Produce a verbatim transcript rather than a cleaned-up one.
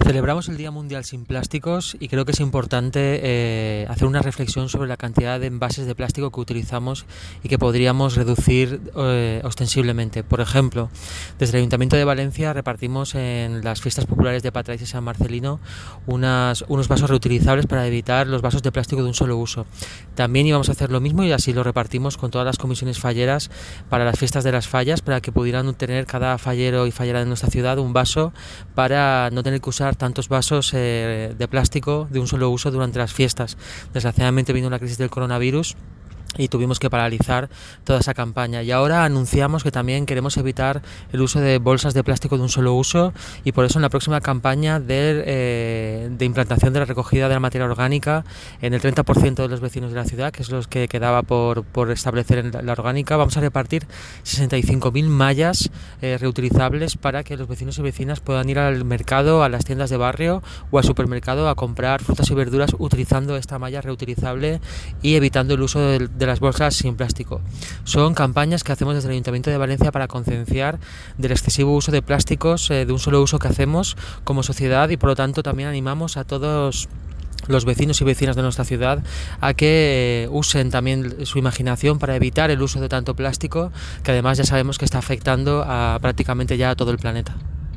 Celebramos el Día Mundial sin Plásticos y creo que es importante eh, hacer una reflexión sobre la cantidad de envases de plástico que utilizamos y que podríamos reducir eh, ostensiblemente. Por ejemplo, desde el Ayuntamiento de Valencia repartimos en las fiestas populares de Patraix y San Marcelino unas, unos vasos reutilizables para evitar los vasos de plástico de un solo uso. También íbamos a hacer lo mismo y así lo repartimos con todas las comisiones falleras para las fiestas de las fallas, para que pudieran tener cada fallero y fallera de nuestra ciudad un vaso para no tener que usar tantos vasos eh, de plástico de un solo uso durante las fiestas. Desgraciadamente vino la crisis del coronavirus y tuvimos que paralizar toda esa campaña, y ahora anunciamos que también queremos evitar el uso de bolsas de plástico de un solo uso, y por eso en la próxima campaña de, eh, de implantación de la recogida de la materia orgánica en el treinta por ciento de los vecinos de la ciudad, que es lo que quedaba por, por establecer en la, la orgánica, vamos a repartir sesenta y cinco mil mallas eh, reutilizables para que los vecinos y vecinas puedan ir al mercado, a las tiendas de barrio o al supermercado a comprar frutas y verduras utilizando esta malla reutilizable y evitando el uso de, de de las bolsas sin plástico. Son campañas que hacemos desde el Ayuntamiento de Valencia para concienciar del excesivo uso de plásticos eh, de un solo uso que hacemos como sociedad, y por lo tanto también animamos a todos los vecinos y vecinas de nuestra ciudad a que eh, usen también su imaginación para evitar el uso de tanto plástico, que además ya sabemos que está afectando a prácticamente ya a todo el planeta.